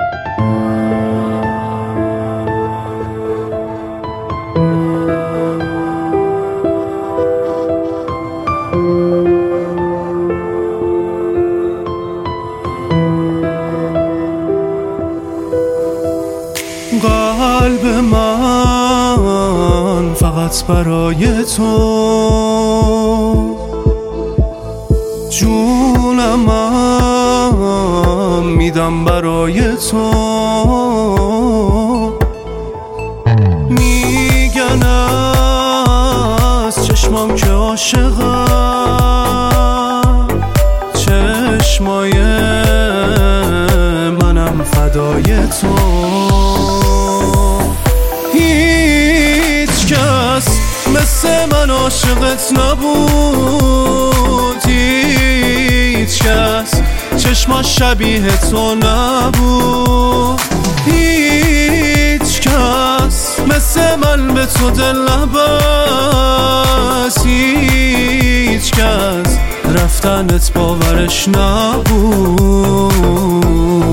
قلب من فقط برای تو، جونم میدم برای تو. میگن از چشمام که عاشقم، چشمای منم فدای تو. هیچ کس مثل من عاشقت نبود، هیچ کس چشماش شبیه تو نبود، هیچ کس مثل من به تو دل نبست، هیچ کس رفتنت باورش نبود.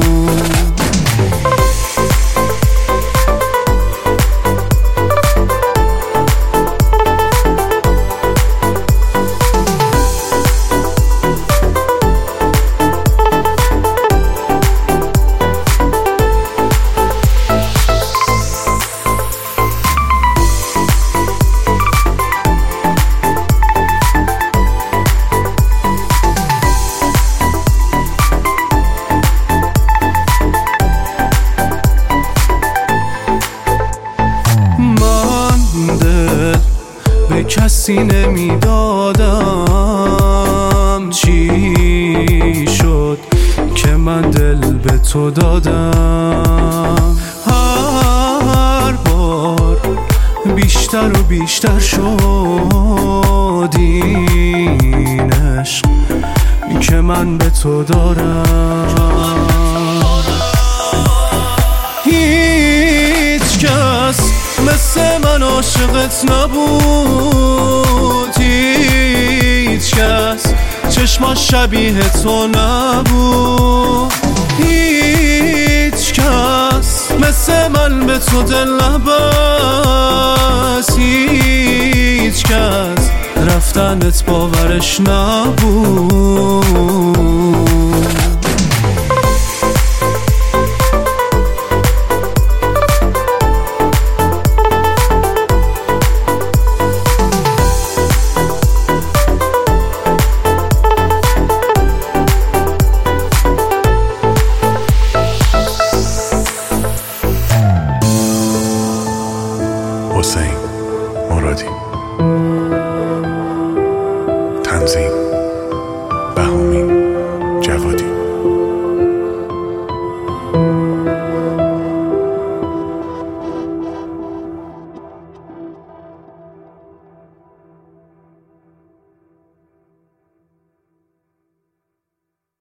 به کسی نمیدادم، چی شد که من دل به تو دادم. هر بار بیشتر و بیشتر شد این عشق که من به تو دارم. هیچ کس مثل من عاشقت نبود، هیچ کس چشماش شبیه تو نبود، هیچ کس مثل من به تو دل نبست، هیچ کس رفتنت باورش نبود. حسین مرادی.